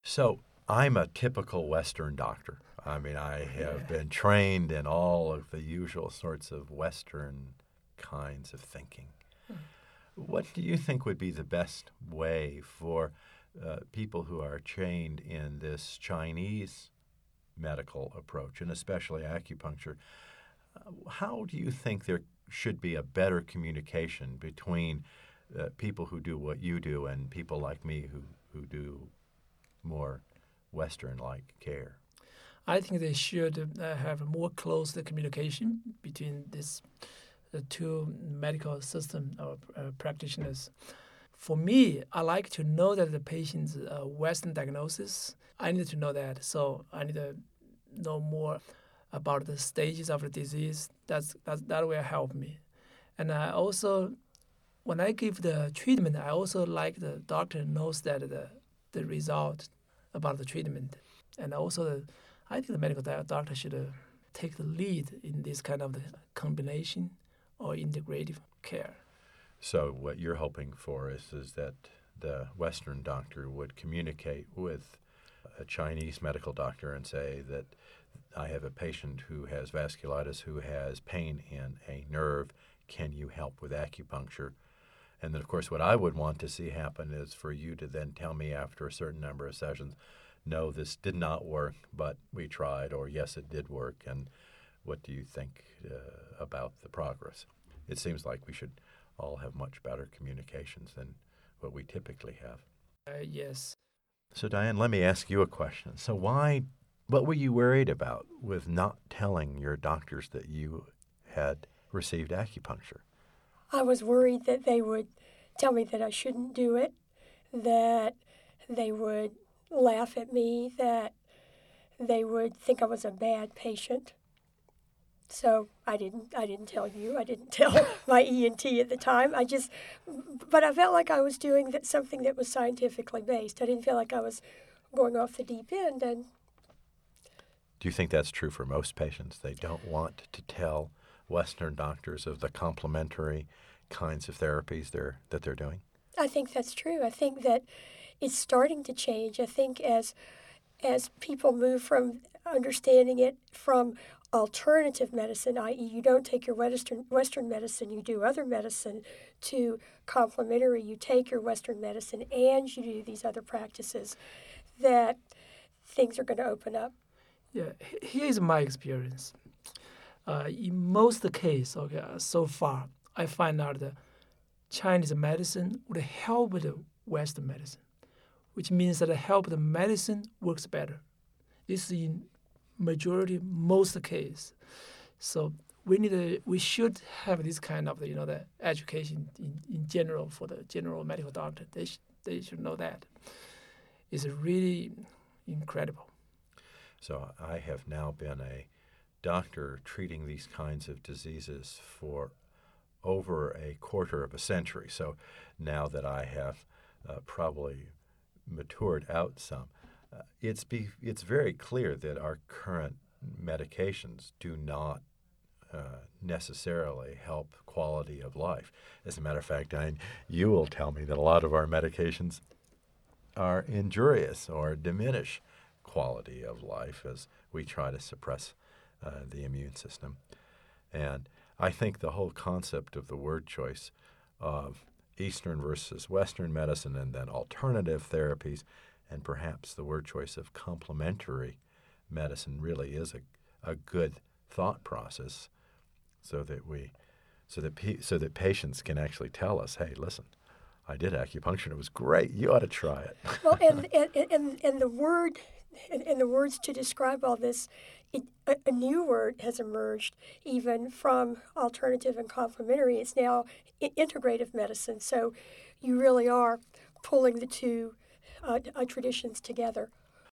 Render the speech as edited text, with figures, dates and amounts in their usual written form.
So I'm a typical Western doctor. I mean, I have been trained in all of the usual sorts of Western kinds of thinking. What do you think would be the best way for people who are trained in this Chinese medical approach, and especially acupuncture? How do you think there should be a better communication between people who do what you do and people like me who do more Western-like care? I think they should have a more close communication between the two medical system or practitioners. For me, I like to know that the patient's Western diagnosis. I need to know that, so I need to know more about the stages of the disease. That will help me. And I also, when I give the treatment, I also like the doctor knows that the result about the treatment, and also I think the medical doctor should take the lead in this kind of the combination or integrative care. So what you're hoping for is that the Western doctor would communicate with a Chinese medical doctor and say that I have a patient who has vasculitis, who has pain in a nerve. Can you help with acupuncture? And then, of course, what I would want to see happen is for you to then tell me after a certain number of sessions, no, this did not work, but we tried, or yes, it did work, and what do you think about the progress? It seems like we should all have much better communications than what we typically have. Yes. So, Diane, let me ask you a question. So what were you worried about with not telling your doctors that you had received acupuncture? I was worried that they would tell me that I shouldn't do it, that they would laugh at me, that they would think I was a bad patient. So I didn't tell you. I didn't tell my ENT at the time. But I felt like I was doing something that was scientifically based. I didn't feel like I was going off the deep end. And do you think that's true for most patients? They don't want to tell Western doctors of the complementary kinds of therapies that they're doing? I think that's true. I think that it's starting to change. I think as people move from understanding it from alternative medicine, i.e. you don't take your Western medicine, you do other medicine, to complementary, you take your Western medicine and you do these other practices, that things are going to open up. Yeah, here is my experience. In most cases, so far, I find out that Chinese medicine would help the Western medicine, which means that the medicine works better. This is in majority, most cases. So we should have this kind of the education in general for the general medical doctor. They should know that. It's really incredible. So I have now been a doctor treating these kinds of diseases for over a quarter of a century. So now that I have probably matured out some, it's very clear that our current medications do not necessarily help quality of life. As a matter of fact, you will tell me that a lot of our medications are injurious or diminish quality of life as we try to suppress the immune system. And I think the whole concept of the word choice of Eastern versus Western medicine and then alternative therapies and perhaps the word choice of complementary medicine really is a good thought process so that patients can actually tell us, hey, listen, I did acupuncture and it was great. You ought to try it. Well, and the words to describe all this, a new word has emerged even from alternative and complementary. It's now integrative medicine. So you really are pulling the two traditions together.